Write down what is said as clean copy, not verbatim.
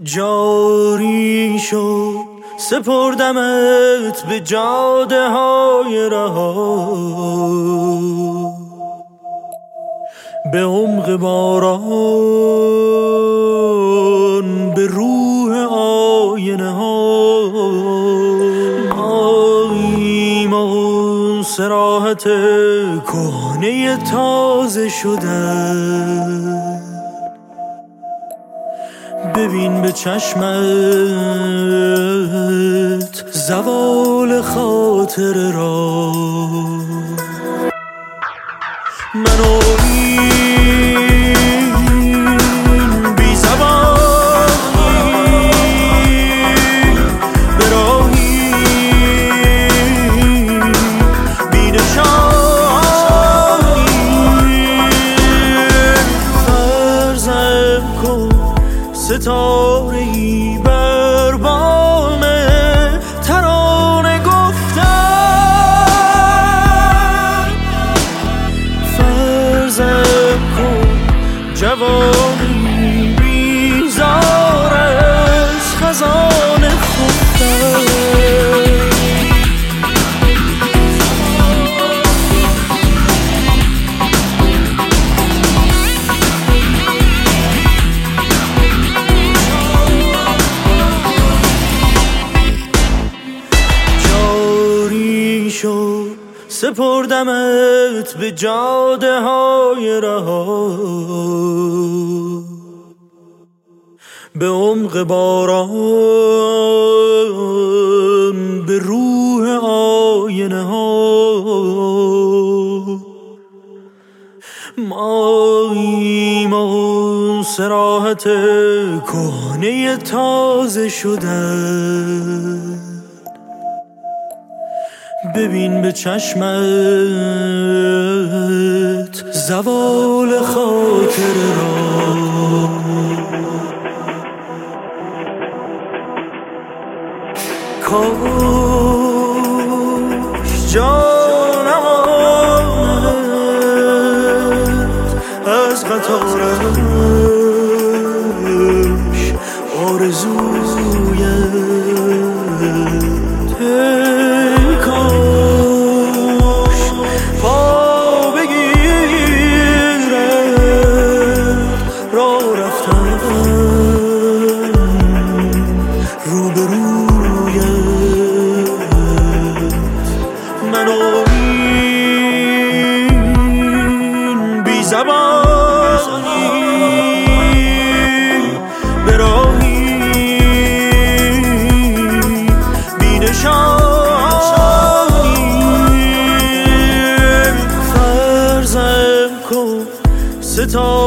جاری شد سپردمت به جاده های رها، به عمق باران، به روح آینه ها. ماییم و صراحت کهنه تازه شده، ببین به چشمت زوال خاطر را. منو این بی زبانی به راهی بی نشانی، فرضم کن ستاره‌ای بر بام ترانه گفتن. فرضم کن جوانی بیزار از خزانه خفتن. سپردمت به جاده های رها، به عمق باران، به روح آینه ها. ماییم و صراحت کهنه تازه شده، ببین به چشمت زوال خاطر را. کاش جانمت از قطارش آرزویت، کاش پا بگیرد راه رفتن روبرویت. منو این بی زبانی به راهی بی نشانی، فرضم کن ستاره